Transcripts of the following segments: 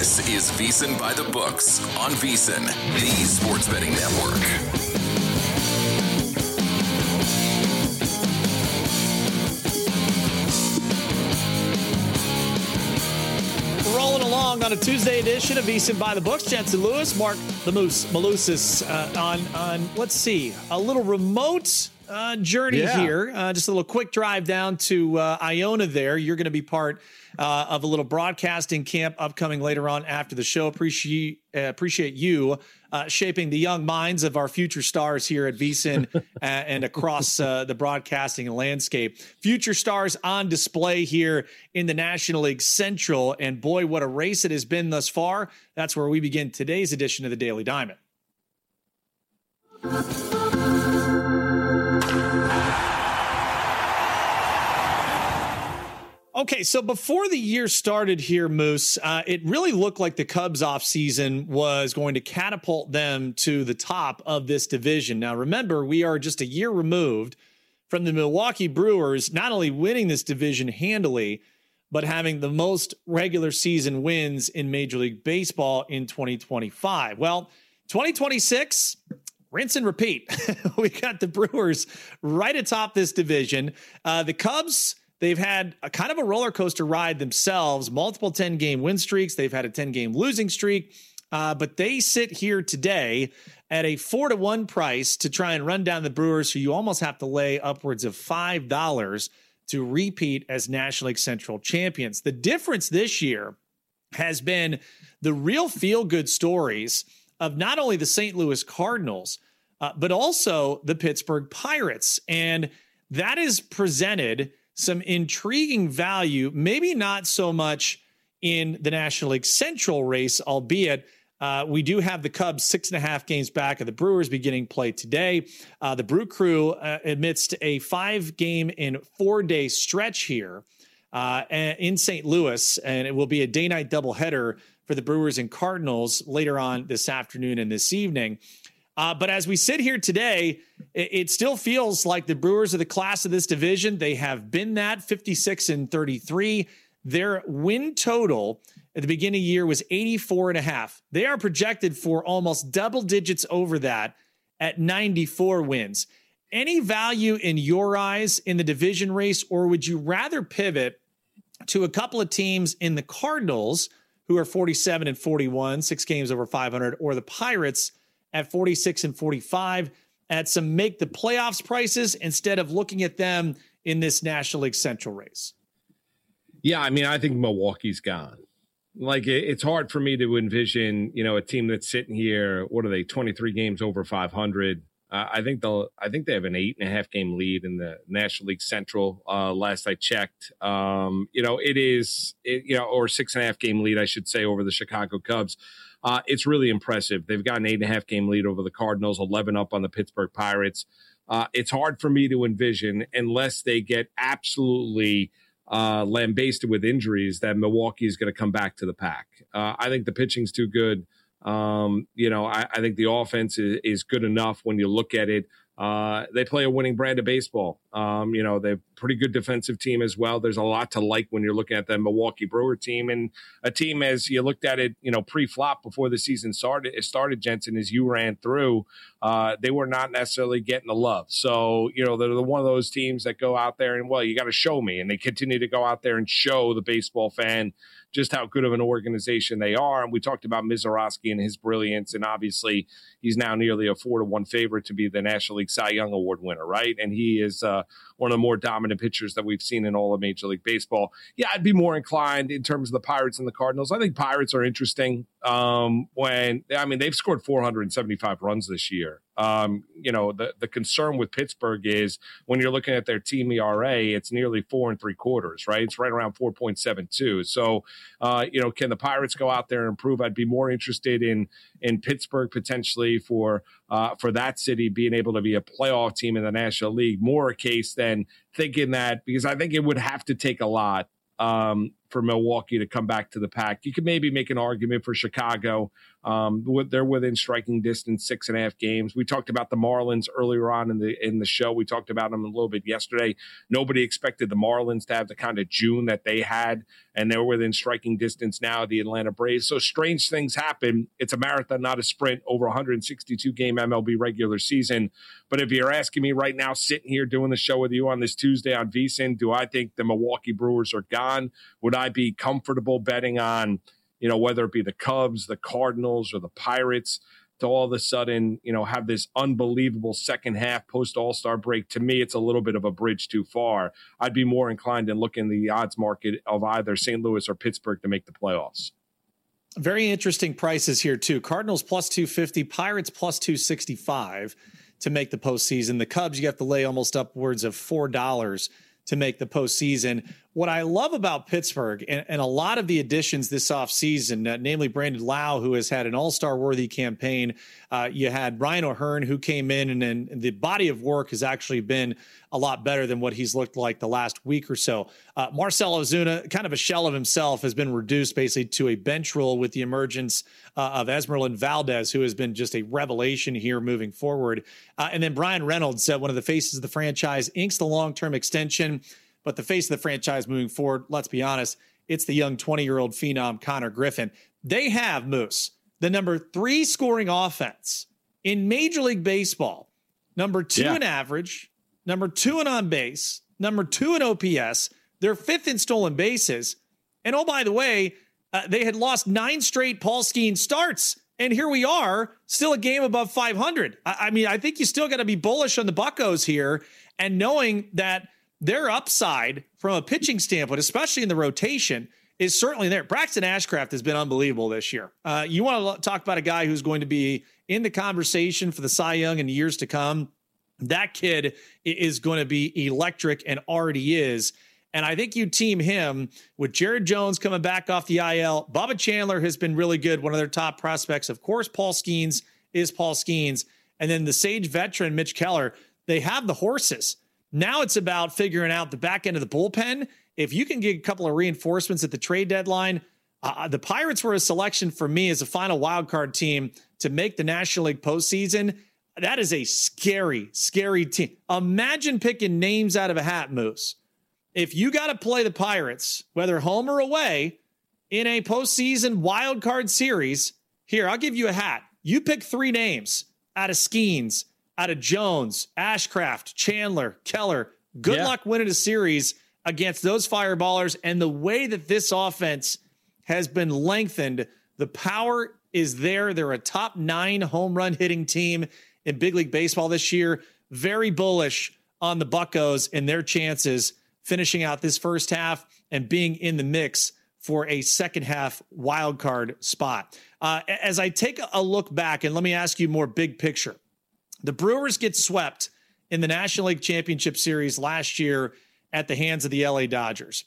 This is VSiN by the Books on VSiN, the Sports Betting Network. Rolling along on a Tuesday edition of VSiN by the Books. Jensen Lewis, Mark the Moose Malusis on let's see, a little remote journey here. Just a little quick drive down to Iona there. You're going to be part of a little broadcasting camp upcoming later on after the show. Appreciate you shaping the young minds of our future stars here at VSiN and across the broadcasting landscape. Future stars on display here in the National League Central. And boy, what a race it has been thus far. That's where we begin today's edition of the Daily Diamond. Okay, so before the year started here, Moose, it really looked like the Cubs offseason was going to catapult them to the top of this division. Now, remember, we are just a year removed from the Milwaukee Brewers not only winning this division handily, but having the most regular season wins in Major League Baseball in 2025. Well, 2026, rinse and repeat. We got the Brewers right atop this division. The Cubs, they've had a kind of a roller coaster ride themselves, multiple 10-game win streaks. They've had a 10-game losing streak, but they sit here today at a 4-1 price to try and run down the Brewers, so you almost have to lay upwards of $5 to repeat as National League Central champions. The difference this year has been the real feel-good stories of not only the St. Louis Cardinals, but also the Pittsburgh Pirates. And that is presented some intriguing value, maybe not so much in the National League Central race, albeit we do have the Cubs 6.5 games back of the Brewers beginning play today. The Brew Crew amidst a 5-game and 4-day stretch here in St. Louis, and it will be a day-night doubleheader for the Brewers and Cardinals later on this afternoon and this evening. But as we sit here today, it still feels like the Brewers are the class of this division. They have been that 56-33. Their win total at the beginning of the year was 84.5. They are projected for almost double digits over that at 94 wins. Any value in your eyes in the division race, or would you rather pivot to a couple of teams in the Cardinals who are 47-41, 6 games over 500, or the Pirates at 46-45 at some make the playoffs prices instead of looking at them in this National League Central race? Yeah, I mean, I think Milwaukee's gone. Like, it's hard for me to envision, a team that's sitting here. What are they? 23 games over 500. I think they have an 8.5 game lead in the National League Central. Last I checked, it is, or 6.5 game lead, I should say, over the Chicago Cubs. It's really impressive. They've got an 8.5 game lead over the Cardinals, 11 up on the Pittsburgh Pirates. It's hard for me to envision, unless they get absolutely lambasted with injuries, that Milwaukee is going to come back to the pack. I think the pitching's too good. I think the offense is good enough when you look at it. They play a winning brand of baseball. They're a pretty good defensive team as well. There's a lot to like when you're looking at the Milwaukee Brewer team, and a team, as you looked at it, pre-flop before the season started, Jensen, as you ran through, they were not necessarily getting the love. So, they're one of those teams that go out there and, well, you got to show me. And they continue to go out there and show the baseball fan just how good of an organization they are. And we talked about Mizorowski and his brilliance, and obviously he's now nearly a 4-1 favorite to be the National League Cy Young Award winner, right? And he is one of the more dominant pitchers that we've seen in all of Major League Baseball. Yeah, I'd be more inclined in terms of the Pirates and the Cardinals. I think Pirates are interesting. They've scored 475 runs this year. The concern with Pittsburgh is when you're looking at their team ERA, it's nearly 4 3/4, right? It's right around 4.72. So, can the Pirates go out there and improve? I'd be more interested in Pittsburgh potentially for that city being able to be a playoff team in the National League, more a case than thinking that, because I think it would have to take a lot for for Milwaukee to come back to the pack. You could maybe make an argument for Chicago. They're within striking distance, 6.5 games. We talked about the Marlins earlier on in the show. We talked about them a little bit yesterday. Nobody expected the Marlins to have the kind of June that they had, and they're within striking distance now, the Atlanta Braves. So strange things happen. It's a marathon, not a sprint, over 162-game MLB regular season. But if you're asking me right now, sitting here doing the show with you on this Tuesday on VSiN, do I think the Milwaukee Brewers are gone? Would I be comfortable betting on, whether it be the Cubs, the Cardinals, or the Pirates to all of a sudden, have this unbelievable second half post All-Star break? To me, it's a little bit of a bridge too far. I'd be more inclined to look in the odds market of either St. Louis or Pittsburgh to make the playoffs. Very interesting prices here, too. Cardinals plus 250, Pirates plus 265 to make the postseason. The Cubs, you have to lay almost upwards of $4 to make the postseason. What I love about Pittsburgh and a lot of the additions this offseason, namely Brandon Lau, who has had an all-star worthy campaign. You had Ryan O'Hearn, who came in, and the body of work has actually been a lot better than what he's looked like the last week or so. Marcell Ozuna, kind of a shell of himself, has been reduced basically to a bench role with the emergence of Esmeralyn Valdez, who has been just a revelation here moving forward. And then Brian Reynolds, one of the faces of the franchise, inks the long-term extension. But the face of the franchise moving forward, let's be honest, it's the young 20-year-old phenom Connor Griffin. They have, Moose, the number 3 scoring offense in Major League Baseball, number 2 in average, number 2 in on base, number 2 in OPS. They're 5th in stolen bases. And oh, by the way, they had lost 9 straight Paul Skeens starts. And here we are, still a game above 500. I mean, I think you still got to be bullish on the Buccos here, and knowing that their upside from a pitching standpoint, especially in the rotation, is certainly there. Braxton Ashcraft has been unbelievable this year. You want to talk about a guy who's going to be in the conversation for the Cy Young in years to come. That kid is going to be electric and already is. And I think you team him with Jared Jones coming back off the IL. Bubba Chandler has been really good, one of their top prospects. Of course, Paul Skeens is Paul Skeens. And then the Sage veteran, Mitch Keller. They have the horses. Now it's about figuring out the back end of the bullpen. If you can get a couple of reinforcements at the trade deadline, the Pirates were a selection for me as a final wild card team to make the National League postseason. That is a scary, scary team. Imagine picking names out of a hat, Moose. If you got to play the Pirates, whether home or away, in a postseason wild card series, here, I'll give you a hat. You pick 3 names out of Skeens, out of Jones, Ashcraft, Chandler, Keller. Good luck winning a series against those fireballers. And the way that this offense has been lengthened, the power is there. They're a top 9 home run hitting team in big league baseball this year. Very bullish on the Buccos and their chances finishing out this first half and being in the mix for a second half wild card spot. As I take a look back, and let me ask you more big picture. The Brewers get swept in the National League Championship Series last year at the hands of the LA Dodgers.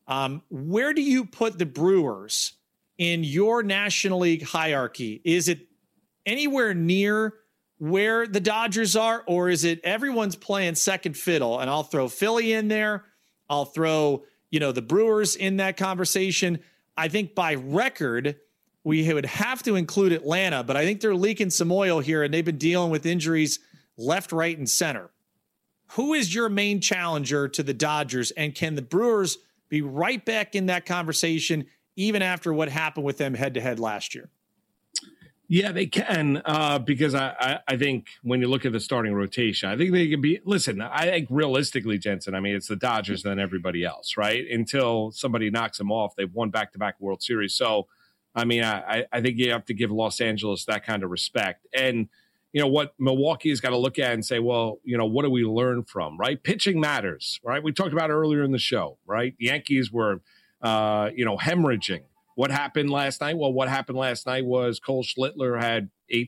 Where do you put the Brewers in your National League hierarchy? Is it anywhere near where the Dodgers are, or is it everyone's playing second fiddle? And I'll throw Philly in there. I'll throw, the Brewers in that conversation. I think by record, we would have to include Atlanta, but I think they're leaking some oil here, and they've been dealing with injuries left, right, and center. Who is your main challenger to the Dodgers, and can the Brewers be right back in that conversation even after what happened with them head-to-head last year? Yeah, they can, because I think when you look at the starting rotation, I think they can be – listen, I think realistically, Jensen, I mean, it's the Dodgers and then everybody else, right? Until somebody knocks them off, they've won back-to-back World Series. So, I mean, I think you have to give Los Angeles that kind of respect. And, what Milwaukee has got to look at and say, well, what do we learn from, right? Pitching matters, right? We talked about it earlier in the show, right? The Yankees were, hemorrhaging. What happened last night? Well, what happened last night was Cam Schlittler had 8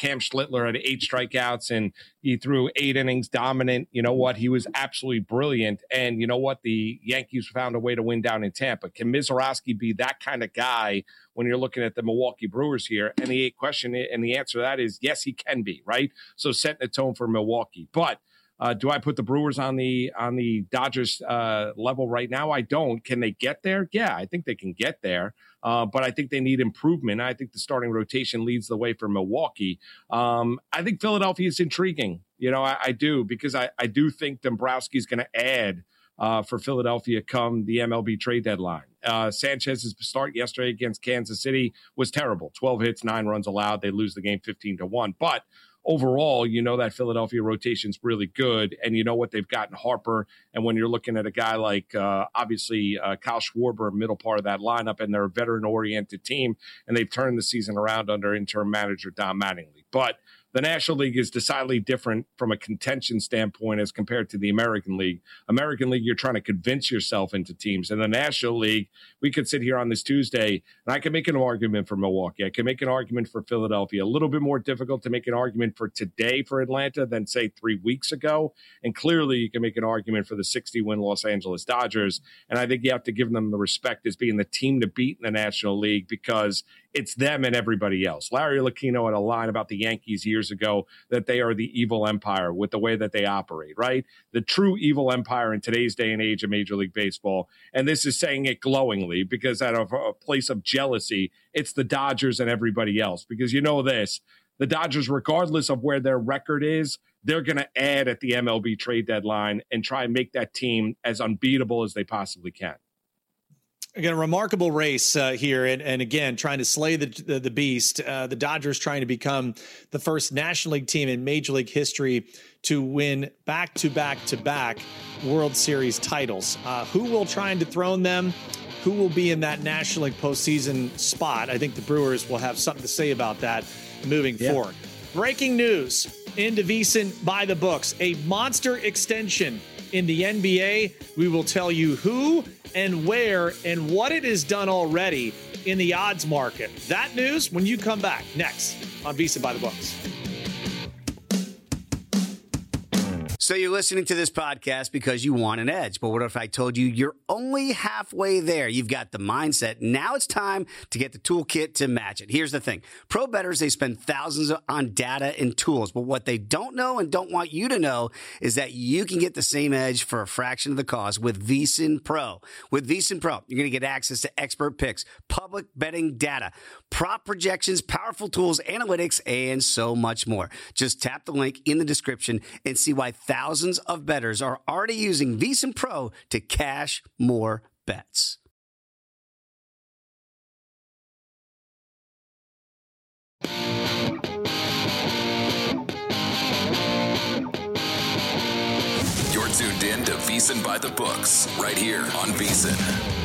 strikeouts, and he threw 8 innings dominant. You know what? He was absolutely brilliant. And you know what? The Yankees found a way to win down in Tampa. Can Mizorowski be that kind of guy when you're looking at the Milwaukee Brewers here? And the answer to that is yes, he can be, right? So setting the tone for Milwaukee. But Do I put the Brewers on the Dodgers level right now? I don't. Can they get there? Yeah, I think they can get there. But I think they need improvement. I think the starting rotation leads the way for Milwaukee. I think Philadelphia is intriguing. I do, because I do think Dombrowski is going to add for Philadelphia come the MLB trade deadline. Sanchez's start yesterday against Kansas City was terrible. 12 hits, 9 runs allowed. They lose the game 15-1. But overall, that Philadelphia rotation's really good, and you know what they've got in Harper. And when you're looking at a guy like, obviously, Kyle Schwarber, middle part of that lineup, and they're a veteran-oriented team, and they've turned the season around under interim manager Don Mattingly. But the National League is decidedly different from a contention standpoint as compared to the American League. American League, you're trying to convince yourself into teams. In the National League, we could sit here on this Tuesday, and I can make an argument for Milwaukee. I can make an argument for Philadelphia. A little bit more difficult to make an argument for today for Atlanta than, say, 3 weeks ago. And clearly, you can make an argument for the 60-win Los Angeles Dodgers. And I think you have to give them the respect as being the team to beat in the National League, because it's them and everybody else. Larry Lucchino had a line about the Yankees years ago that they are the evil empire with the way that they operate, right? The true evil empire in today's day and age of Major League Baseball. And this is saying it glowingly, because out of a place of jealousy, it's the Dodgers and everybody else. Because the Dodgers, regardless of where their record is, they're going to add at the MLB trade deadline and try and make that team as unbeatable as they possibly can. Again, a remarkable race here, and again, trying to slay the beast. The Dodgers trying to become the first National League team in Major League history to win back-to-back-to-back World Series titles. Who will try and dethrone them? Who will be in that National League postseason spot? I think the Brewers will have something to say about that moving forward. Breaking news into VSiN by the books. A monster extension in the NBA. We will tell you who and where and what it has done already in the odds market. That news when you come back next on VSiN by the books. So you're listening to this podcast because you want an edge. But what if I told you you're only halfway there? You've got the mindset. Now it's time to get the toolkit to match it. Here's the thing. Pro bettors, they spend thousands on data and tools. But what they don't know and don't want you to know is that you can get the same edge for a fraction of the cost with VSiN Pro. With VSiN Pro, you're going to get access to expert picks, public betting data, prop projections, powerful tools, analytics, and so much more. Just tap the link in the description and see why thousands of bettors are already using VSiN Pro to cash more bets. You're tuned in to VSiN by the books, right here on VSiN.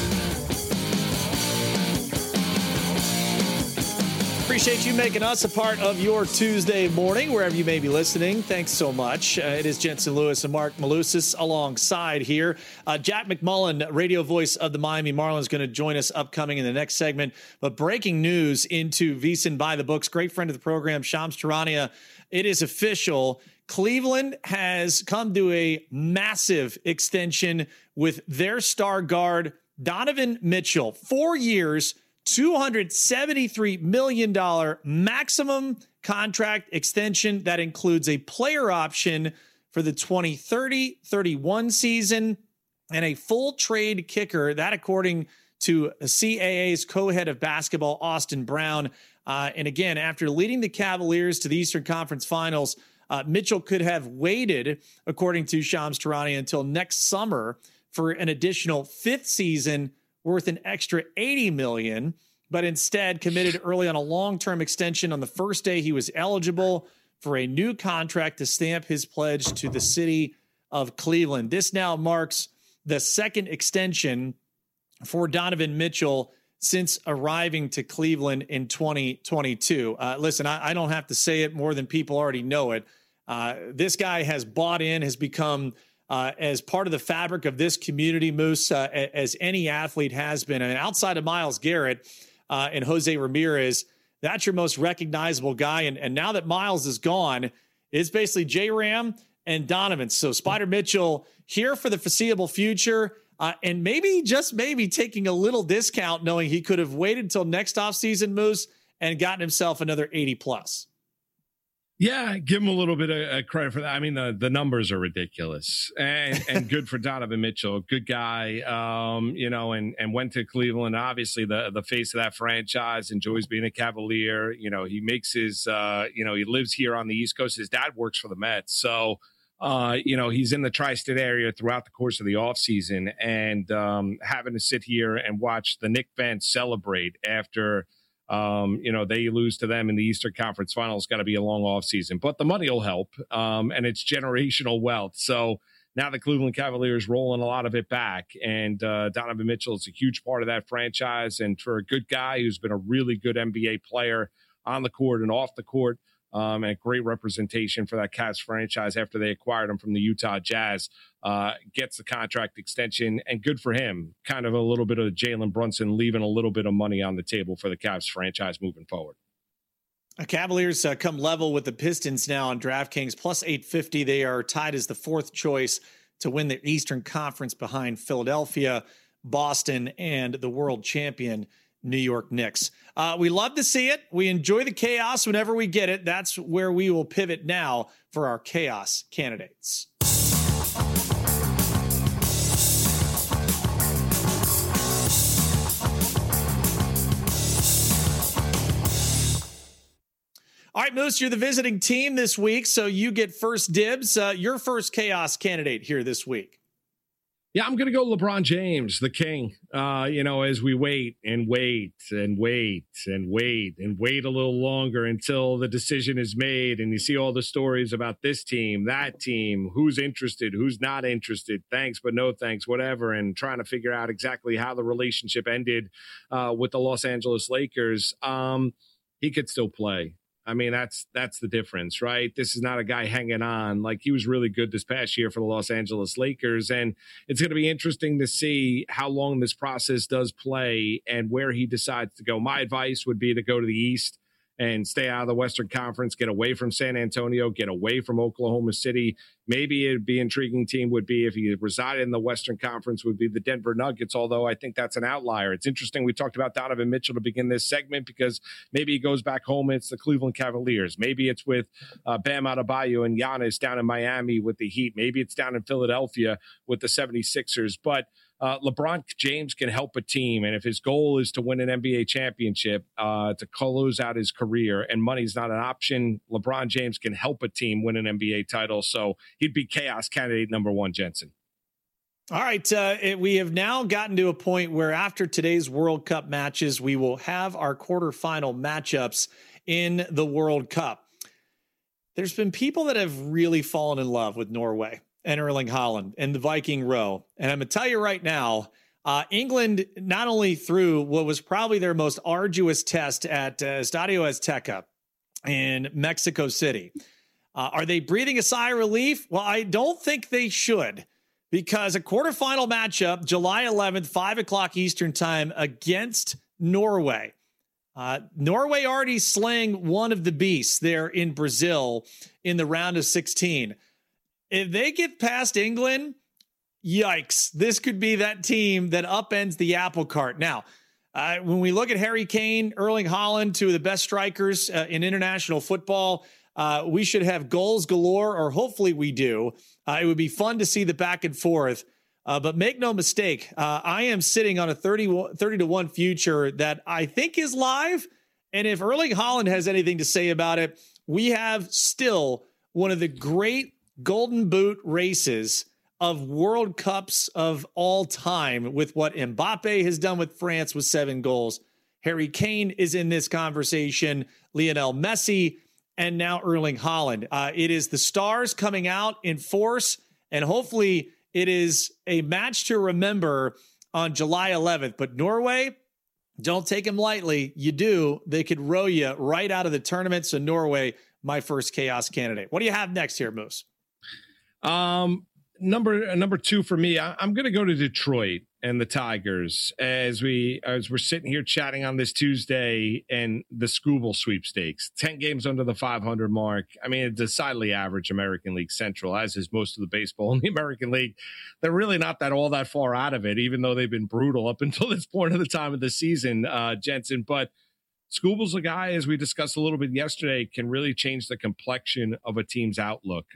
Appreciate you making us a part of your Tuesday morning, wherever you may be listening. Thanks so much. It is Jensen Lewis and Mark Malusis alongside here. Jack McMullen, radio voice of the Miami Marlins, going to join us upcoming in the next segment. But breaking news into VSiN by the books. Great friend of the program, Shams Charania. It is official. Cleveland has come to a massive extension with their star guard, Donovan Mitchell. 4 years, $273 million maximum contract extension that includes a player option for the 2030-31 season and a full trade kicker. That, according to CAA's co-head of basketball, Austin Brown. And again, after leading the Cavaliers to the Eastern Conference Finals, Mitchell could have waited, according to Shams Charania, until next summer for an additional fifth season worth an extra $80 million, but instead committed early on a long-term extension on the first day he was eligible for a new contract to stamp his pledge to the city of Cleveland. This now marks the second extension for Donovan Mitchell since arriving to Cleveland in 2022. Listen, I don't have to say it more than people already know it. This guy has bought in, has become as part of the fabric of this community, Moose, as any athlete has been. And outside of Myles Garrett and Jose Ramirez, that's your most recognizable guy. And now that Myles is gone, it's basically J-Ram and Donovan. So Spider Mitchell here for the foreseeable future, and maybe, just maybe, taking a little discount, knowing he could have waited until next offseason, Moose, and gotten himself another 80 plus. Yeah, give him a little bit of credit for that. I mean, the numbers are ridiculous, and good for Donovan Mitchell, good guy, and went to Cleveland. Obviously, the face of that franchise, enjoys being a Cavalier. He makes his, he lives here on the East Coast. His dad works for the Mets, so he's in the tri-state area throughout the course of the offseason, and having to sit here and watch the Knicks fans celebrate after. They lose to them in the Eastern Conference Finals. Got to be a long offseason, but the money will help, and it's generational wealth. So now the Cleveland Cavaliers rolling a lot of it back, and Donovan Mitchell is a huge part of that franchise. And for a good guy who's been a really good NBA player on the court and off the court, and a great representation for that Cavs franchise after they acquired him from the Utah Jazz, gets the contract extension, and good for him. Kind of a little bit of Jalen Brunson leaving a little bit of money on the table for the Cavs franchise moving forward. Cavaliers come level with the Pistons now on DraftKings, plus 850. They are tied as the fourth choice to win the Eastern Conference behind Philadelphia, Boston, and the world champion New York Knicks. We love to see it. We enjoy the chaos whenever we get it. That's where we will pivot now for our chaos candidates. All right, Moose, you're the visiting team this week, so you get first dibs. Your first chaos candidate here this week. Yeah, I'm going to go LeBron James, the king, as we wait and wait and wait and wait and wait a little longer until the decision is made. And you see all the stories about this team, that team, who's interested, who's not interested, thanks, but no thanks, whatever, and trying to figure out exactly how the relationship ended with the Los Angeles Lakers. He could still play. I mean, that's the difference, right? This is not a guy hanging on. Like, he was really good this past year for the Los Angeles Lakers, and it's going to be interesting to see how long this process does play and where he decides to go. My advice would be to go to the East and stay out of the Western Conference, get away from San Antonio, get away from Oklahoma City. Maybe it'd be an intriguing team would be if he resided in the Western Conference would be the Denver Nuggets, although I think that's an outlier. It's interesting. We talked about Donovan Mitchell to begin this segment because maybe he goes back home and it's the Cleveland Cavaliers. Maybe it's with Bam Adebayo and Giannis down in Miami with the Heat. Maybe it's down in Philadelphia with the 76ers. But LeBron James can help a team, and if his goal is to win an NBA championship, to close out his career, and money's not an option, LeBron James can help a team win an NBA title. So he'd be chaos candidate number one, Jensen. All right, we have now gotten to a point where after today's World Cup matches, we will have our quarterfinal matchups in the World Cup. There's been people that have really fallen in love with Norway and Erling Haaland and the Viking row. And I'm going to tell you right now, England not only threw what was probably their most arduous test at Estadio Azteca in Mexico City. Are they breathing a sigh of relief? Well, I don't think they should, because a quarterfinal matchup, July 11th, 5 o'clock Eastern time against Norway. Norway already slaying one of the beasts there in Brazil in the round of 16. If they get past England, yikes, this could be that team that upends the apple cart. Now, when we look at Harry Kane, Erling Haaland, two of the best strikers in international football, we should have goals galore, or hopefully we do. It would be fun to see the back and forth. But make no mistake, I am sitting on a 30-1 future that I think is live. And if Erling Haaland has anything to say about it, we have still one of the great Golden Boot races of World Cups of all time, with what Mbappe has done with France with 7 goals. Harry Kane is in this conversation, Lionel Messi, and now Erling Haaland. It is the stars coming out in force, and hopefully it is a match to remember on July 11th. But Norway, don't take them lightly. You do, they could row you right out of the tournament. So Norway, my first chaos candidate. What do you have next here, Moose? Number 2 for me, I'm going to go to Detroit and the Tigers as we're sitting here chatting on this Tuesday, and the Scooble sweepstakes, 10 games under the 500 mark. I mean, it's decidedly average American League Central, as is most of the baseball in the American League. They're really not all that far out of it, even though they've been brutal up until this point of the time of the season, Jensen. But Skubal's a guy, as we discussed a little bit yesterday, can really change the complexion of a team's outlook.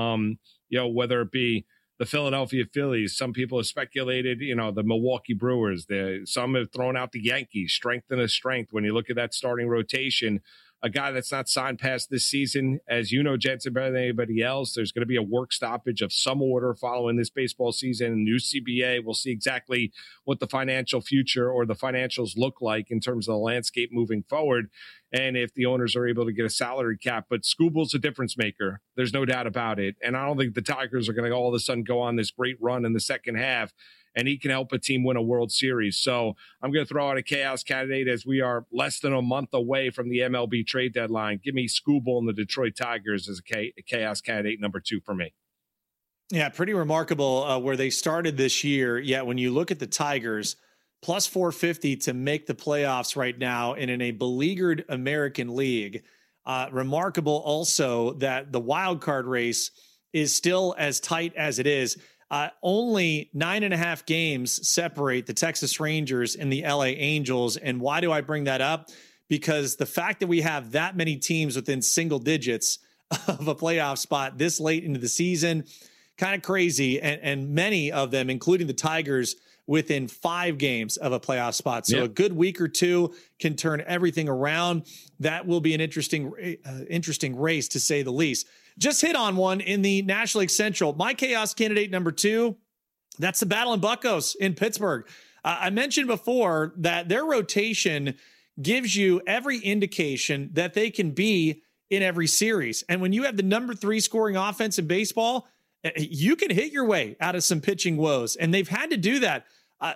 Whether it be the Philadelphia Phillies, some people have speculated, the Milwaukee Brewers, some have thrown out the Yankees, strength and a strength. When you look at that starting rotation, a guy that's not signed past this season, as you know, Jensen, better than anybody else, there's going to be a work stoppage of some order following this baseball season. New CBA, we'll see exactly what the financial future or the financials look like in terms of the landscape moving forward, and if the owners are able to get a salary cap. But Skubal's a difference maker. There's no doubt about it. And I don't think the Tigers are going to all of a sudden go on this great run in the second half, and he can help a team win a World Series. So I'm going to throw out a chaos candidate as we are less than a month away from the MLB trade deadline. Give me Skubal and the Detroit Tigers as a chaos candidate number 2 for me. Yeah, pretty remarkable where they started this year. Yet when you look at the Tigers, plus 450 to make the playoffs right now and in a beleaguered American League. Remarkable also that the wild card race is still as tight as it is. Only 9.5 games separate the Texas Rangers and the LA Angels. And why do I bring that up? Because the fact that we have that many teams within single digits of a playoff spot this late into the season, kind of crazy. And many of them, including the Tigers, within 5 games of a playoff spot. So a good week or two can turn everything around. That will be an interesting race, to say the least. Just hit on one in the National League Central. My chaos candidate number 2, that's the Battling Buccos in Pittsburgh. I mentioned before that their rotation gives you every indication that they can be in every series. And when you have the number 3 scoring offense in baseball, you can hit your way out of some pitching woes. And they've had to do that.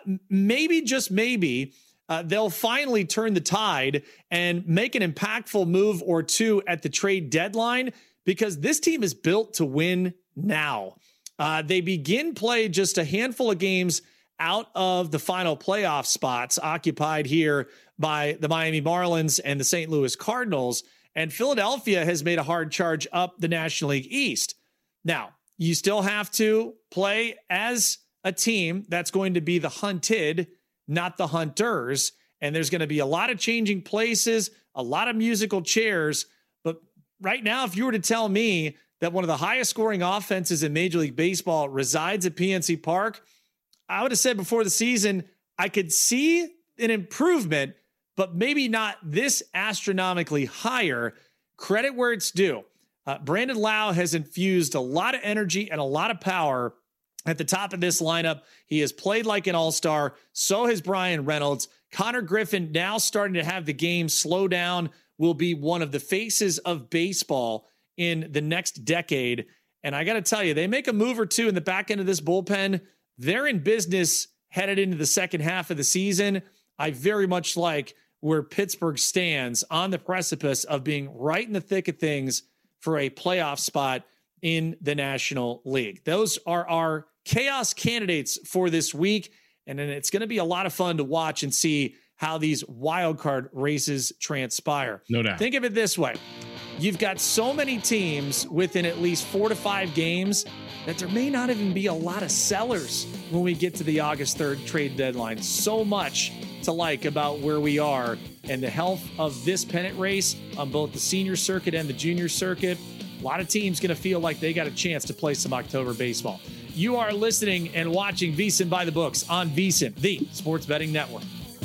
Maybe, just maybe, they'll finally turn the tide and make an impactful move or two at the trade deadline, because this team is built to win now. They begin play just a handful of games out of the final playoff spots occupied here by the Miami Marlins and the St. Louis Cardinals. And Philadelphia has made a hard charge up the National League East. Now, you still have to play as a team that's going to be the hunted, not the hunters. And there's going to be a lot of changing places, a lot of musical chairs. But right now, if you were to tell me that one of the highest scoring offenses in Major League Baseball resides at PNC Park, I would have said before the season, I could see an improvement, but maybe not this astronomically higher. Credit where it's due. Brandon Lau has infused a lot of energy and a lot of power at the top of this lineup. He has played like an all-star. So has Brian Reynolds. Connor Griffin, now starting to have the game slow down, will be one of the faces of baseball in the next decade. And I got to tell you, they make a move or two in the back end of this bullpen. They're in business headed into the second half of the season. I very much like where Pittsburgh stands on the precipice of being right in the thick of things for a playoff spot in the National League. Those are our chaos candidates for this week. And then it's going to be a lot of fun to watch and see how these wild card races transpire. No doubt. Think of it this way. You've got so many teams within at least 4 to 5 games that there may not even be a lot of sellers when we get to the August 3rd trade deadline. So much to like about where we are and the health of this pennant race on both the senior circuit and the junior circuit. A lot of teams going to feel like they got a chance to play some October baseball. You are listening and watching VSiN by the Books on VSiN, the Sports Betting Network.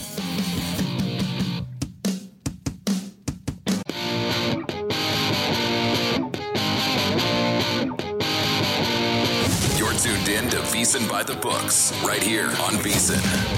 You're tuned in to VSiN by the Books right here on VSiN.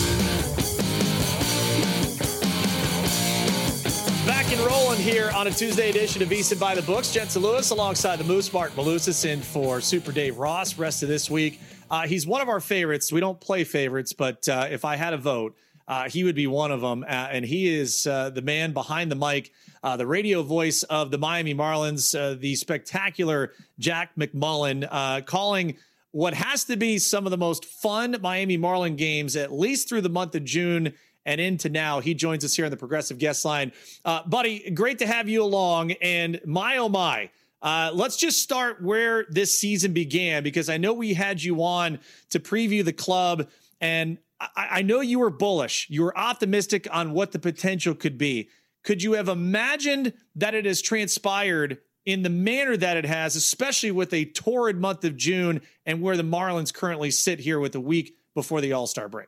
Back and rolling here on a Tuesday edition of VSiN by the Books. Jensen Lewis alongside the Moose, Mark Malusis in for Super Dave Ross rest of this week. He's one of our favorites. We don't play favorites, but if I had a vote, he would be one of them. And he is the man behind the mic, the radio voice of the Miami Marlins, the spectacular Jack McMullen, calling what has to be some of the most fun Miami Marlin games, at least through the month of June and into now. He joins us here on the Progressive Guest Line. Buddy, great to have you along. And my, oh my, let's just start where this season began, because I know we had you on to preview the club, and I know you were bullish. You were optimistic on what the potential could be. could you have imagined that it has transpired in the manner that it has, especially with a torrid month of June and where the Marlins currently sit here with a week before the All-Star break?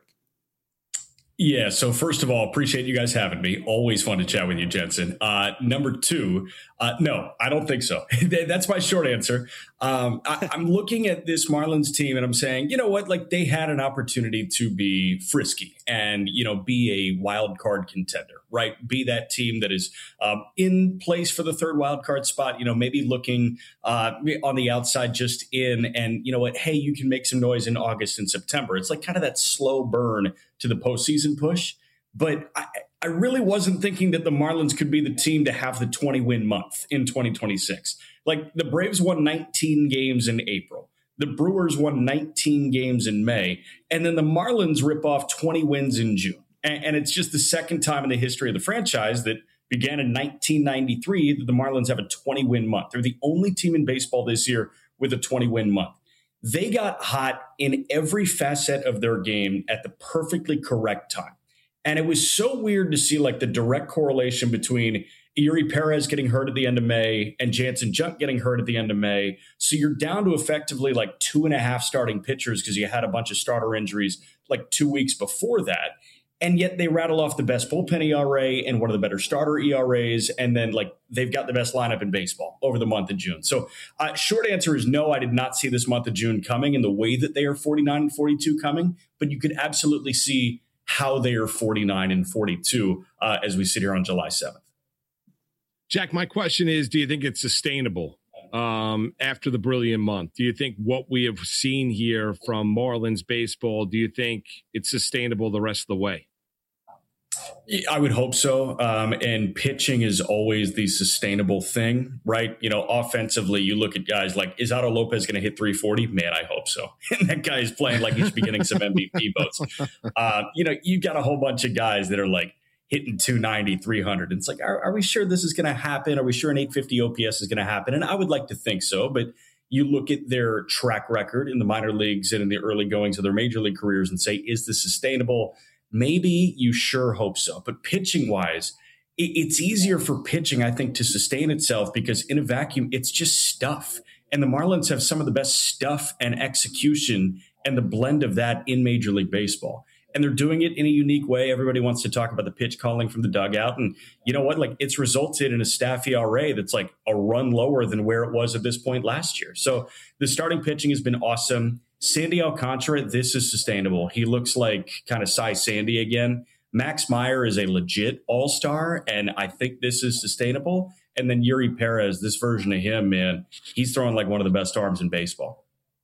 Yeah. So first of all, appreciate you guys having me. Always fun to chat with you, Jensen. Number two, no, I don't think so. That's my short answer. I'm looking at this Marlins team and I'm saying, you know what, like they had an opportunity to be frisky and, you know, be a wild card contender, right? Be that team that is in place for the third wild card spot, you know, maybe looking on the outside just in and, you know what, hey, you can make some noise in August and September. It's like kind of that slow burn to the postseason push. But I really wasn't thinking that the Marlins could be the team to have the 20-win month in 2026. Like the Braves won 19 games in April. The Brewers won 19 games in May. And then the Marlins rip off 20 wins in June. And it's just the second time in the history of the franchise that began in 1993 that the Marlins have a 20-win month. They're the only team in baseball this year with a 20-win month. They got hot in every facet of their game at the perfectly correct time. And it was so weird to see like the direct correlation between Yuri Perez getting hurt at the end of May and Jansen Junk getting hurt at the end of May. So you're down to effectively like 2.5 starting pitchers because you had a bunch of starter injuries like 2 weeks before that. And yet they rattle off the best bullpen ERA and one of the better starter ERAs. And then like they've got the best lineup in baseball over the month of June. So short answer is no, I did not see this month of June coming in the way that they are 49-42 coming, but you could absolutely see how they are 49-42 as we sit here on July 7th. Jack, my question is, do you think it's sustainable after the brilliant month? Do you think what we have seen here from Marlins baseball, do you think it's sustainable the rest of the way? I would hope so. And pitching is always the sustainable thing, right? You know, offensively, you look at guys like, is Otto Lopez going to hit 340? Man, I hope so. And that guy is playing like he should be getting some MVP votes. You know, you got a whole bunch of guys that are like hitting 290, 300. And it's like, are we sure this is going to happen? Are we sure an 850 OPS is going to happen? And I would like to think so, but you look at their track record in the minor leagues and in the early goings of their major league careers and say, is this sustainable? Maybe you sure hope so. But pitching wise, it's easier for pitching, I think, to sustain itself because in a vacuum, it's just stuff. And the Marlins have some of the best stuff and execution and the blend of that in Major League Baseball. And they're doing it in a unique way. Everybody wants to talk about the pitch calling from the dugout. And you know what? Like it's resulted in a staff ERA that's like a run lower than where it was at this point last year. So the starting pitching has been awesome. Sandy Alcantara, this is sustainable. He looks like kind of Cy Sandy again. Max Meyer is a legit all-star, and I think this is sustainable. And then Yuri Perez, this version of him, man, he's throwing like one of the best arms in baseball.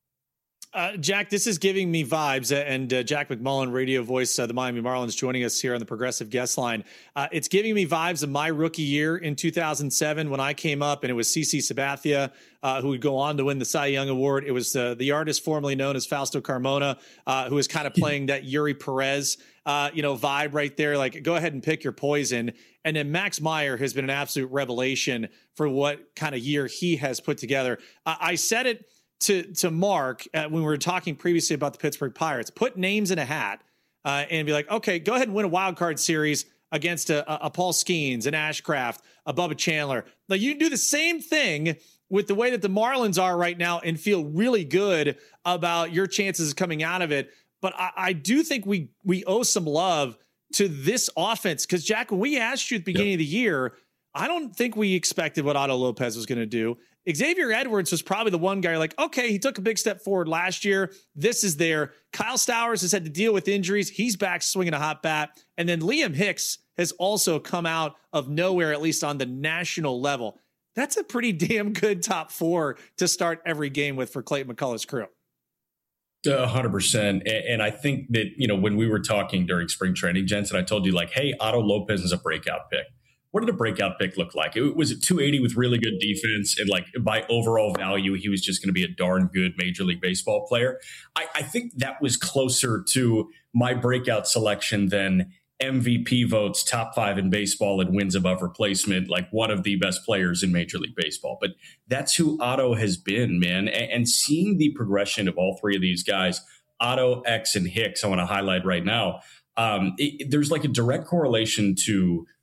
Jack, this is giving me vibes, and Jack McMullen, radio voice of the Miami Marlins, joining us here on the Progressive Guest Line. It's giving me vibes of my rookie year in 2007 when I came up, and it was CC Sabathia who would go on to win the Cy Young Award. It was the artist formerly known as Fausto Carmona who was kind of playing that Yuri Perez vibe right there. Like, go ahead and pick your poison. And then Max Meyer has been an absolute revelation for what kind of year he has put together. I said it to Mark when we were talking previously about the Pittsburgh Pirates. Put names in a hat and be like, okay, go ahead and win a wild card series against a Paul Skeens, an Ashcraft, a Bubba Chandler. Like, you can do the same thing with the way that the Marlins are right now and feel really good about your chances of coming out of it. But I do think we owe some love to this offense because, Jack, when we asked you at the beginning of the year, I don't think we expected what Otto Lopez was going to do. Xavier Edwards was probably the one guy like, okay, he took a big step forward last year. This is there. Kyle Stowers has had to deal with injuries. He's back swinging a hot bat. And then Liam Hicks has also come out of nowhere, at least on the national level. That's a pretty damn good top four to start every game with for Clayton McCullough's crew. 100%. And I think that, you know, when we were talking during spring training, Jensen, I told you like, hey, Otto Lopez is a breakout pick. What did a breakout pick look like? It was at 280 with really good defense. And like by overall value, he was just going to be a darn good Major League Baseball player. I think that was closer to my breakout selection than MVP votes, top 5 in baseball and wins above replacement, like one of the best players in Major League Baseball. But that's who Otto has been, man. And seeing the progression of all three of these guys, Otto, X, and Hicks, I want to highlight right now. There's like a direct correlation to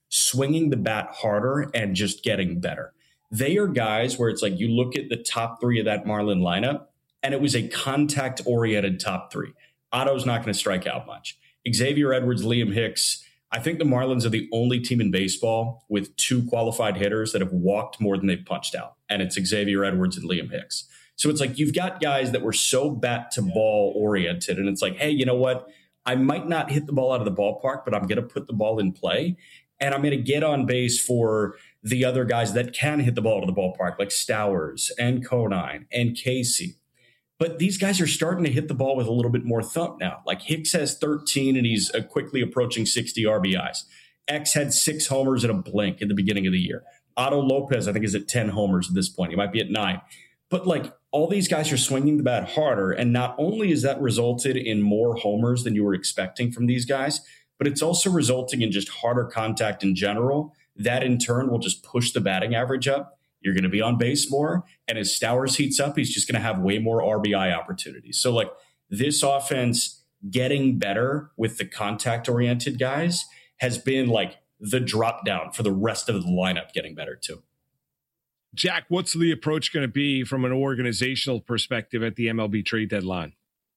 swinging the bat harder and just getting better. They are guys where it's like you look at the top three of that Marlin lineup, and it was a contact-oriented top three. Otto's not going to strike out much. Xavier Edwards, Liam Hicks. I think the Marlins are the only team in baseball with 2 qualified hitters that have walked more than they've punched out, and it's Xavier Edwards and Liam Hicks. So it's like you've got guys that were so bat-to-ball oriented, and it's like, hey, you know what? I might not hit the ball out of the ballpark, but I'm going to put the ball in play, and I'm going to get on base for the other guys that can hit the ball out of the ballpark, like Stowers and Conine and Casey. But these guys are starting to hit the ball with a little bit more thump now. Like Hicks has 13, and he's quickly approaching 60 RBIs. X had 6 homers in a blink at the beginning of the year. Otto Lopez, I think, is at 10 homers at this point. He might be at 9. But like all these guys are swinging the bat harder, and not only has that resulted in more homers than you were expecting from these guys, but it's also resulting in just harder contact in general. That in turn will just push the batting average up. You're going to be on base more. And as Stowers heats up, he's just going to have way more RBI opportunities. So like this offense getting better with the contact oriented guys has been like the drop down for the rest of the lineup getting better too. Jack, what's the approach going to be from an organizational perspective at the MLB trade deadline?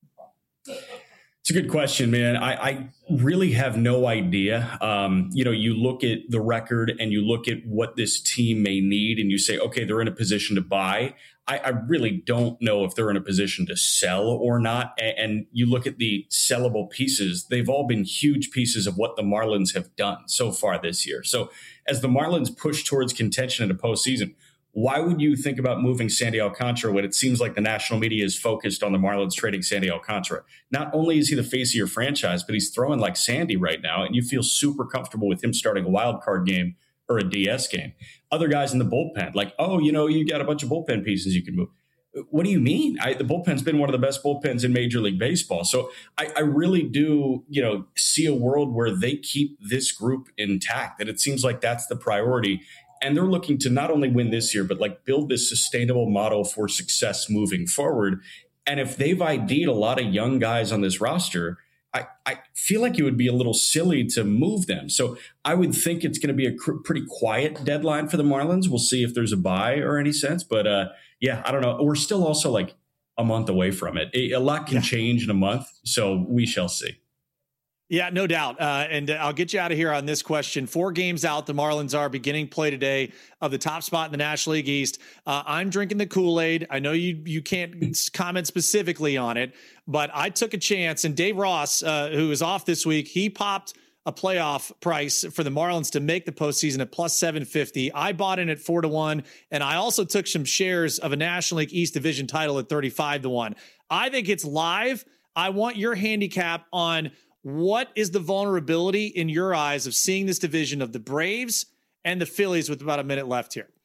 It's a good question, man. I really have no idea. You look at the record and you look at what this team may need and you say, okay, they're in a position to buy. I really don't know if they're in a position to sell or not. And you look at the sellable pieces, they've all been huge pieces of what the Marlins have done so far this year. So as the Marlins push towards contention in the postseason, why would you think about moving Sandy Alcantara when it seems like the national media is focused on the Marlins trading Sandy Alcantara? Not only is he the face of your franchise, but he's throwing like Sandy right now, and you feel super comfortable with him starting a wild card game or a DS game. Other guys in the bullpen, like, oh, you got a bunch of bullpen pieces you can move. What do you mean? The bullpen's been one of the best bullpens in Major League Baseball. So I really do, see a world where they keep this group intact, and it seems like that's the priority. And they're looking to not only win this year, but like build this sustainable model for success moving forward. And if they've ID'd a lot of young guys on this roster, I feel like it would be a little silly to move them. So I would think it's going to be a pretty quiet deadline for the Marlins. We'll see if there's a buy or any sense. But I don't know. We're still also like a month away from it. A lot can change in a month. So we shall see. Yeah, no doubt. And I'll get you out of here on this question. 4 games out, the Marlins are beginning play today of the top spot in the National League East. I'm drinking the Kool-Aid. I know you can't comment specifically on it, but I took a chance. And Dave Ross, who is off this week, he popped a playoff price for the Marlins to make the postseason at plus 750. I bought in at 4-1, and I also took some shares of a National League East division title at 35-1. I think it's live. I want your handicap on what is the vulnerability in your eyes of seeing this division of the Braves and the Phillies with about a minute left here?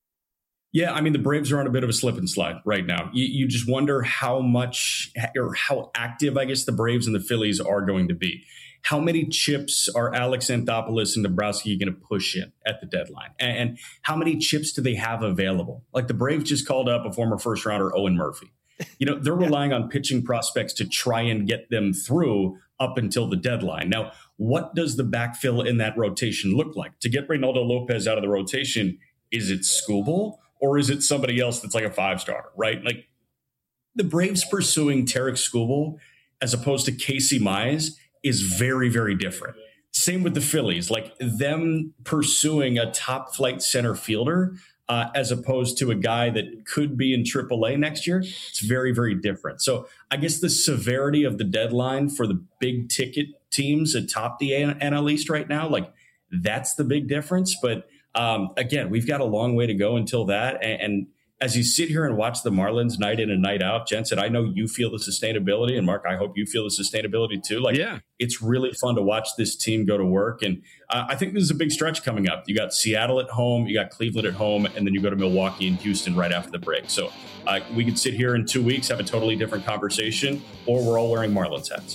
Yeah, I mean, the Braves are on a bit of a slip and slide right now. You just wonder how much or how active, I guess, the Braves and the Phillies are going to be. How many chips are Alex Anthopoulos and Dombrowski going to push in at the deadline? And how many chips do they have available? Like the Braves just called up a former first rounder, Owen Murphy. They're relying on pitching prospects to try and get them through up until the deadline. Now, what does the backfill in that rotation look like? To get Reynaldo Lopez out of the rotation, is it Skubal or is it somebody else that's like a 5-star, right? Like the Braves pursuing Tarek Skubal as opposed to Casey Mize is very, very different. Same with the Phillies, like them pursuing a top flight center fielder as opposed to a guy that could be in AAA next year. It's very, very different. So I guess the severity of the deadline for the big ticket teams atop the NL East right now, like that's the big difference. But again, we've got a long way to go until that. And as you sit here and watch the Marlins night in and night out, Jensen, I know you feel the sustainability, and Mark, I hope you feel the sustainability too. It's really fun to watch this team go to work. And I think this is a big stretch coming up. You got Seattle at home, you got Cleveland at home, and then you go to Milwaukee and Houston right after the break. So we could sit here in 2 weeks, have a totally different conversation, or we're all wearing Marlins hats.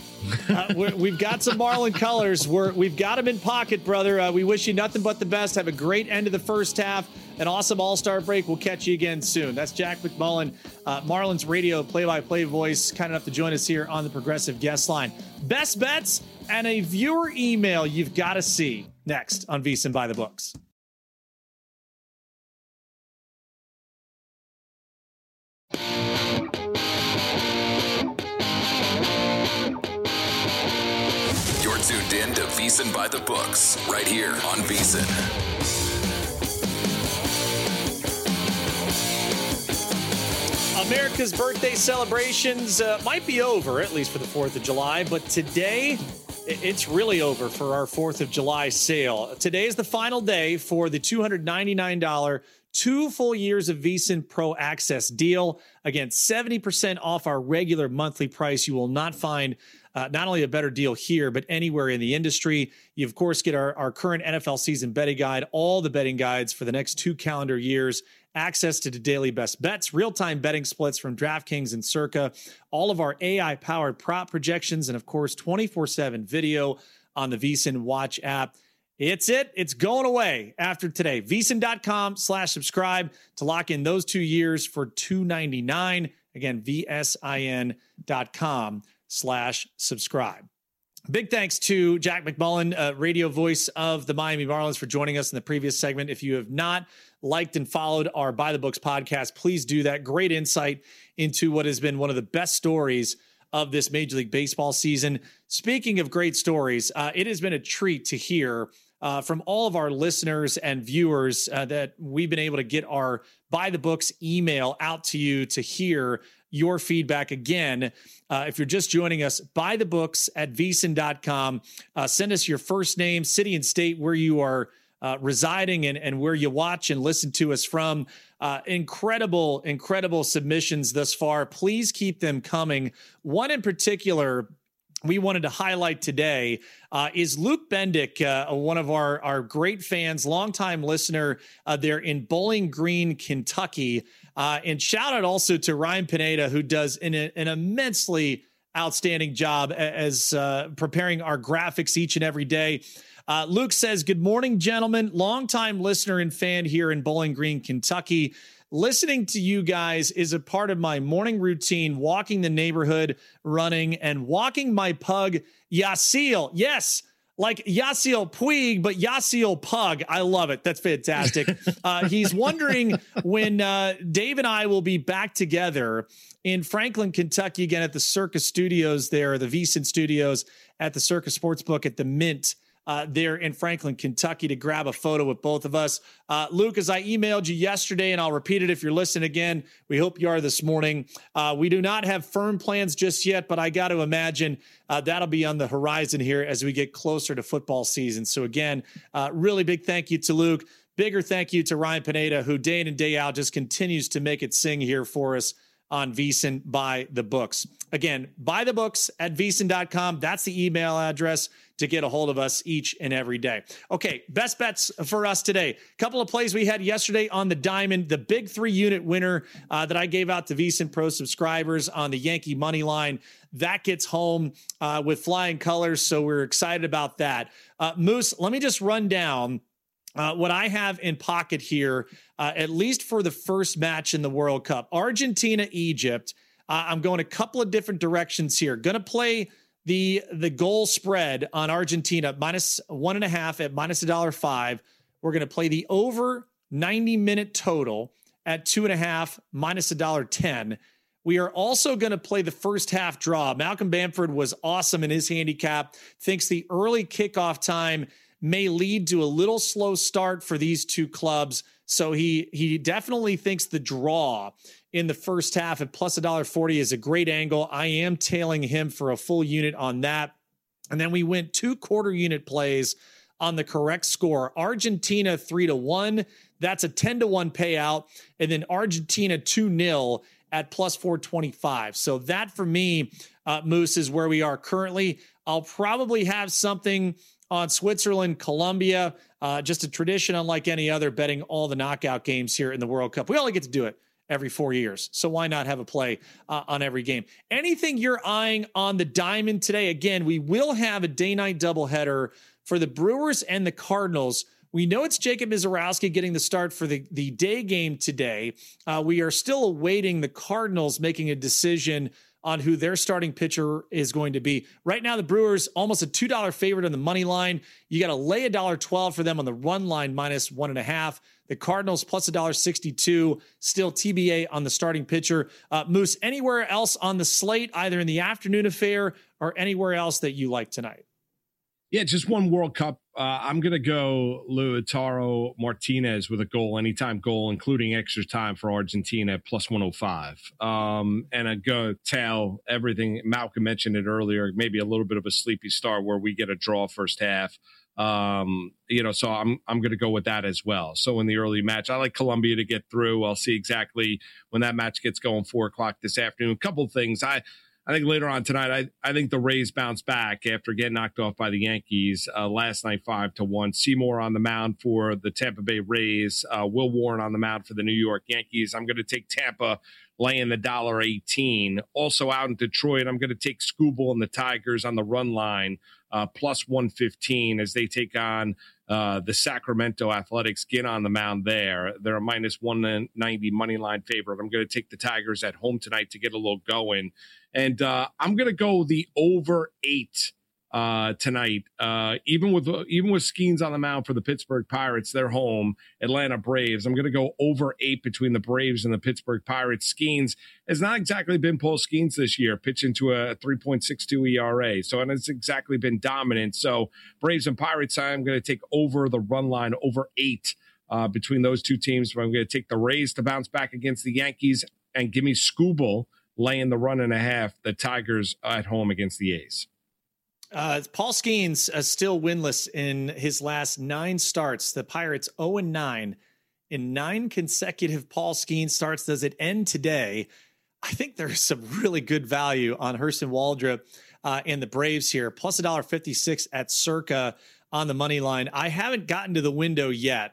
We've got some Marlin colors. We've got them in pocket, brother. We wish you nothing but the best. Have a great end of the first half. An awesome all-star break. We'll catch you again soon. That's Jack McMullen, Marlins radio play-by-play voice, kind enough to join us here on the Progressive Guest Line. Best bets and a viewer email you've got to see. next on VSiN by the Books. You're tuned in to VSiN by the Books, right here on VSiN. America's birthday celebrations might be over, at least for the 4th of July, but today it's really over for our 4th of July sale. Today is the final day for the $299 2 full years of VSiN Pro Access deal. Again, 70% off our regular monthly price. You will not find not only a better deal here, but anywhere in the industry. You, of course, get our current NFL season betting guide, all the betting guides for the next 2 calendar years, access to the daily best bets, real-time betting splits from DraftKings and Circa, all of our AI-powered prop projections, and, of course, 24/7 video on the VSiN Watch app. It's going away after today. VSiN.com/subscribe to lock in those 2 years for $299. Again, VSIN.com/subscribe. Big thanks to Jack McMullen, radio voice of the Miami Marlins, for joining us in the previous segment. If you have not liked and followed our By the Books podcast, please do that. Great insight into what has been one of the best stories of this Major League Baseball season. Speaking of great stories, it has been a treat to hear from all of our listeners and viewers that we've been able to get our By the Books email out to you to hear your feedback. Again, if you're just joining us, bythebooks@vsin.com. Send us your first name, city and state where you are residing and where you watch and listen to us from. Incredible submissions thus far. Please keep them coming. One in particular we wanted to highlight today is Luke Bendick, one of our great fans, longtime listener there in Bowling Green, Kentucky. And shout out also to Ryan Pineda, who does an immensely outstanding job as preparing our graphics each and every day. Luke says, "Good morning, gentlemen. Longtime listener and fan here in Bowling Green, Kentucky. Listening to you guys is a part of my morning routine, walking the neighborhood, running, and walking my pug, Yasiel." Yes, like Yasiel Puig, but Yasiel Pug. I love it. That's fantastic. He's wondering when Dave and I will be back together in Franklin, Kentucky, again at the Circa Studios there, the VSiN Studios at the Circa Sportsbook at the Mint. There in Franklin, Kentucky, to grab a photo with both of us. Luke, as I emailed you yesterday, and I'll repeat it if you're listening again, we hope you are this morning. We do not have firm plans just yet, but I got to imagine that'll be on the horizon here as we get closer to football season. So again, really big thank you to Luke. Bigger thank you to Ryan Pineda, who day in and day out just continues to make it sing here for us on VSiN by the Books. Again, bythebooks@vsin.com. That's the email address to get a hold of us each and every day. Okay, best bets for us today. Couple of plays we had yesterday on the diamond. The big 3-unit winner that I gave out to VSiN Pro subscribers on the Yankee money line. That gets home with flying colors, so we're excited about that. Moose, let me just run down what I have in pocket here, at least for the first match in the World Cup. Argentina, Egypt. I'm going a couple of different directions here. Going to play the goal spread on Argentina, -1.5 at -1.05. We're going to play the over 90-minute total at 2.5, -1.10. We are also going to play the first half draw. Malcolm Bamford was awesome in his handicap. Thinks the early kickoff time may lead to a little slow start for these two clubs. So he definitely thinks the draw in the first half at +1.40 is a great angle. I am tailing him for a full unit on that. And then we went 2 quarter unit plays on the correct score. Argentina 3-1. That's a 10-1 payout. And then Argentina 2-0 at +425. So that for me, Moose, is where we are currently. I'll probably have something on Switzerland, Colombia, just a tradition unlike any other, betting all the knockout games here in the World Cup. We only get to do it every 4 years, so why not have a play on every game? Anything you're eyeing on the diamond today? Again, we will have a day-night doubleheader for the Brewers and the Cardinals. We know it's Jacob Misiorowski getting the start for the day game today. We are still awaiting the Cardinals making a decision on who their starting pitcher is going to be. Right now, the Brewers almost a $2 favorite on the money line. You got to lay $1.12 for them on the run line minus 1.5. The Cardinals plus $1.62. Still TBA on the starting pitcher. Moose, anywhere else on the slate, either in the afternoon affair or anywhere else that you like tonight? Yeah, just one World Cup. I'm going to go Lautaro Martinez with a goal, anytime goal, including extra time for Argentina, plus 105. And I go tail everything. Malcolm mentioned it earlier, maybe a little bit of a sleepy start where we get a draw first half. So I'm going to go with that as well. So in the early match, I like Colombia to get through. I'll see exactly when that match gets going, 4:00 this afternoon. A couple of things. I think later on tonight, I think the Rays bounce back after getting knocked off by the Yankees last night 5-1. Seymour on the mound for the Tampa Bay Rays. Will Warren on the mound for the New York Yankees. I'm going to take Tampa laying the $1.18. Also out in Detroit, I'm going to take Skubal and the Tigers on the run line plus 115 as they take on the Sacramento Athletics. Get on the mound there. They're a minus 190 money line favorite. I'm going to take the Tigers at home tonight to get a little going. And I'm going to go the over 8 tonight. Even with Skeens on the mound for the Pittsburgh Pirates, they're home. Atlanta Braves. I'm going to go over 8 between the Braves and the Pittsburgh Pirates. Skeens has not exactly been Paul Skeens this year, pitching to a 3.62 ERA. So it has exactly been dominant. So Braves and Pirates, I'm going to take over the run line, over 8 between those two teams. But I'm going to take the Rays to bounce back against the Yankees and give me Skubal laying the 1.5, the Tigers at home against the A's. Paul Skeens still winless in his last 9 starts. The Pirates 0-9 in 9 consecutive Paul Skeens starts. Does it end today? I think there's some really good value on Hurston Waldrop and the Braves here. Plus $1.56 at Circa on the money line. I haven't gotten to the window yet.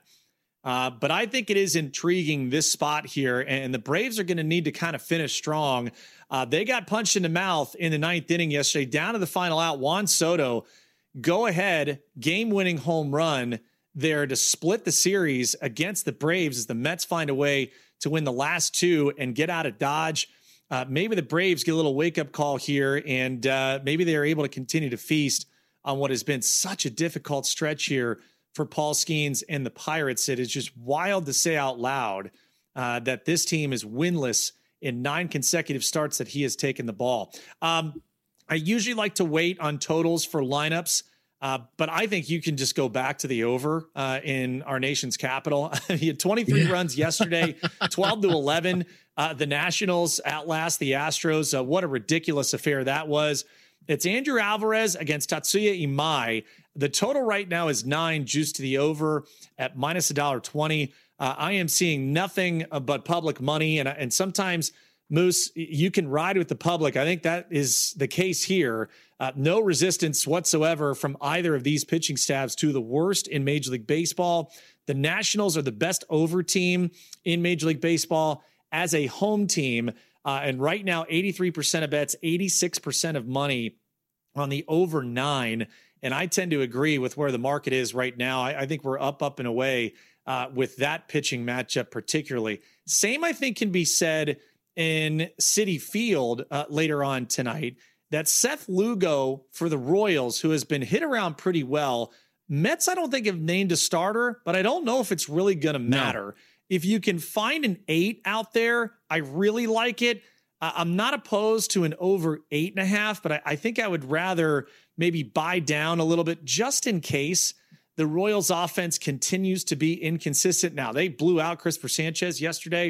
But I think it is intriguing, this spot here, and the Braves are going to need to kind of finish strong. They got punched in the mouth in the 9th inning yesterday, down to the final out. Juan Soto, go ahead, game-winning home run there to split the series against the Braves as the Mets find a way to win the last 2 and get out of Dodge. Maybe the Braves get a little wake-up call here, and maybe they are able to continue to feast on what has been such a difficult stretch here for Paul Skeens and the Pirates. It is just wild to say out loud that this team is winless in 9 consecutive starts that he has taken the ball. I usually like to wait on totals for lineups, but I think you can just go back to the over in our nation's capital. He had 23 runs yesterday, 12-11. The Nationals outlast the Astros. What a ridiculous affair that was. It's Andrew Alvarez against Tatsuya Imai. The total right now is 9, juiced to the over at minus $1.20. I am seeing nothing but public money, and sometimes, Moose, you can ride with the public. I think that is the case here. No resistance whatsoever from either of these pitching staffs to the worst in Major League Baseball. The Nationals are the best over team in Major League Baseball as a home team. And right now, 83% of bets, 86% of money on the over 9. And I tend to agree with where the market is right now. I think we're up and away with that pitching matchup particularly. Same, I think, can be said in Citi Field later on tonight. That Seth Lugo for the Royals, who has been hit around pretty well. Mets, I don't think have named a starter, but I don't know if it's really going to matter. No. If you can find an 8 out there, I really like it. I'm not opposed to an over 8.5, but I think I would rather maybe buy down a little bit just in case the Royals offense continues to be inconsistent. Now, they blew out Christopher Sanchez yesterday,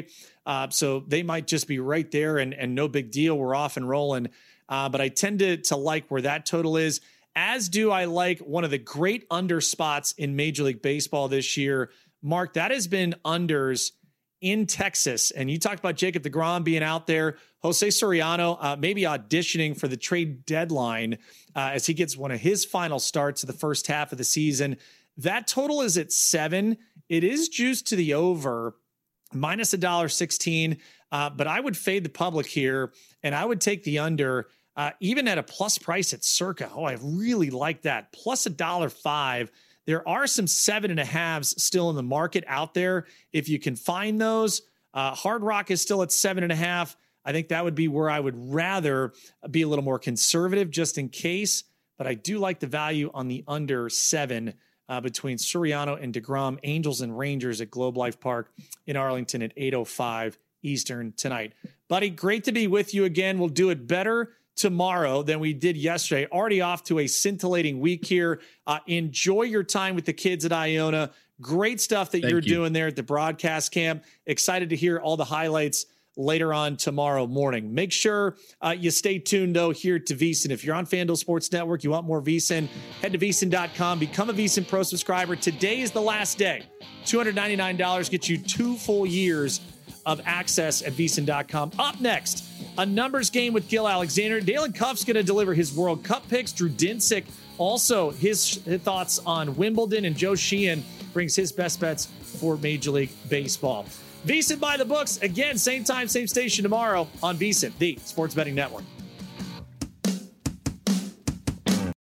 so they might just be right there and no big deal. We're off and rolling. But I tend to like where that total is, as do I like one of the great under spots in Major League Baseball this year. Mark, that has been unders in Texas. And you talked about Jacob deGrom being out there. Jose Soriano maybe auditioning for the trade deadline as he gets one of his final starts of the first half of the season. That total is at 7. It is juiced to the over, minus $1.16. But I would fade the public here, and I would take the under, even at a plus price at Circa. Oh, I really like that. Plus $1.05. There are some 7.5s still in the market out there. If you can find those, Hard Rock is still at 7.5. I think that would be where I would rather be a little more conservative just in case. But I do like the value on the under 7 between Soriano and DeGrom, Angels and Rangers at Globe Life Park in Arlington at 8:05 Eastern tonight. Buddy, great to be with you again. We'll do it better tomorrow than we did yesterday. Already off to a scintillating week here. Enjoy your time with the kids at Iona. Great stuff that you're doing there at the broadcast camp. Excited to hear all the highlights later on tomorrow morning. Make sure you stay tuned, though, here to VSiN. If you're on FanDuel Sports Network, you want more VSiN, head to VSiN.com. Become a VSiN Pro subscriber. Today is the last day. $299 gets you 2 full years of access at VSiN.com. Up next, a numbers game with Gil Alexander. Dalen Cuff's going to deliver his World Cup picks. Drew Dinsick, also his thoughts on Wimbledon, and Joe Sheehan brings his best bets for Major League Baseball. VSiN by the books. Again, same time, same station tomorrow on VSiN, the Sports Betting Network.